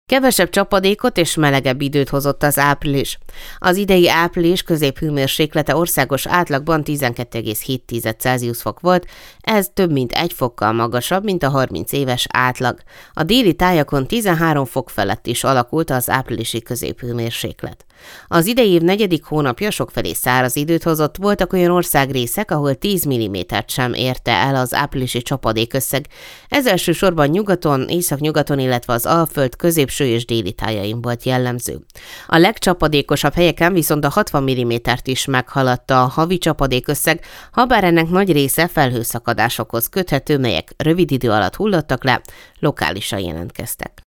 Kevesebb csapadékot és melegebb időt hozott az április. Az idei április középhőmérséklete országos átlagban 12,7 Celsius fok volt, ez több mint 1 fokkal magasabb, mint a 30 éves átlag. A déli tájakon 13 fok felett is alakult az áprilisi középhőmérséklet. Az idei év negyedik hónapja sokfelé száraz időt hozott, voltak olyan országrészek, ahol 10 mm-t sem érte el az áprilisi csapadékösszeg. Ez elsősorban nyugaton, északnyugaton, illetve az Alföld középső és déli tájain volt jellemző. A legcsapadékosabb helyeken viszont a 60 mm-t is meghaladta a havi csapadékösszeg, habár ennek nagy része felhőszakadásokhoz köthető, melyek rövid idő alatt hullottak le, lokálisan jelentkeztek.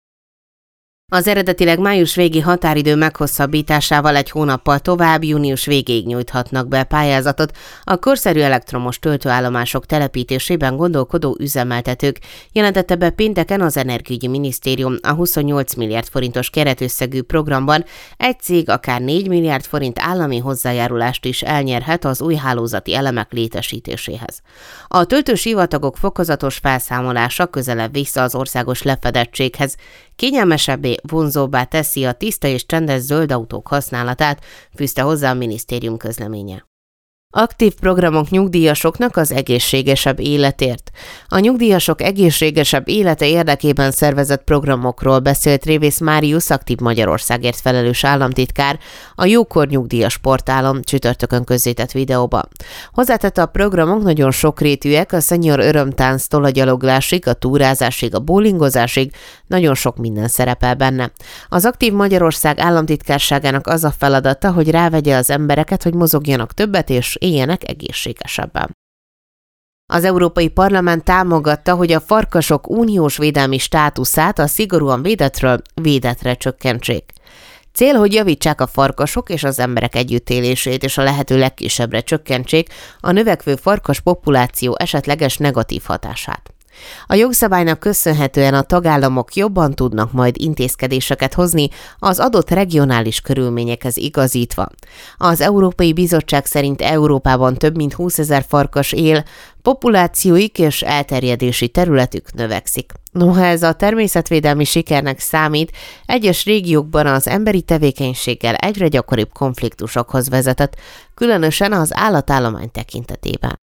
Az eredetileg május végi határidő meghosszabbításával egy hónappal tovább június végéig nyújthatnak be pályázatot a korszerű elektromos töltőállomások telepítésében gondolkodó üzemeltetők, jelentette be pénteken az Energiaügyi Minisztérium a 28 milliárd forintos keretösszegű programban. Egy cég akár 4 milliárd forint állami hozzájárulást is elnyerhet az új hálózati elemek létesítéséhez. A töltős sivatagok fokozatos felszámolása közelebb vissza az országos lefedettséghez, kényelmesebbé, vonzóbbá teszi a tiszta és csendes zöld autók használatát, fűzte hozzá a minisztérium közleménye. Aktív programok nyugdíjasoknak az egészségesebb életért. A nyugdíjasok egészségesebb élete érdekében szervezett programokról beszélt Révész Máriusz, Aktív Magyarországért felelős államtitkár a Jókor nyugdíjas portálon csütörtökön közzétett videóban. Hozzátette, a programok nagyon sokrétűek, a senior örömtánctól a gyaloglásig, a túrázásig, a bowlingozásig, nagyon sok minden szerepel benne. Az Aktív Magyarország államtitkárságának az a feladata, hogy rávegye az embereket, hogy mozogjanak többet és éljenek egészségesebben. Az Európai Parlament támogatta, hogy a farkasok uniós védelmi státuszát a szigorúan védettről védettre csökkentsék. Cél, hogy javítsák a farkasok és az emberek együttélését, és a lehető legkisebbre csökkentsék a növekvő farkas populáció esetleges negatív hatását. A jogszabálynak köszönhetően a tagállamok jobban tudnak majd intézkedéseket hozni az adott regionális körülményekhez igazítva. Az Európai Bizottság szerint Európában több mint 20 000 farkas él, populációik és elterjedési területük növekszik. Noha ez a természetvédelmi sikernek számít, egyes régiókban az emberi tevékenységgel egyre gyakoribb konfliktusokhoz vezetett, különösen az állatállomány tekintetében.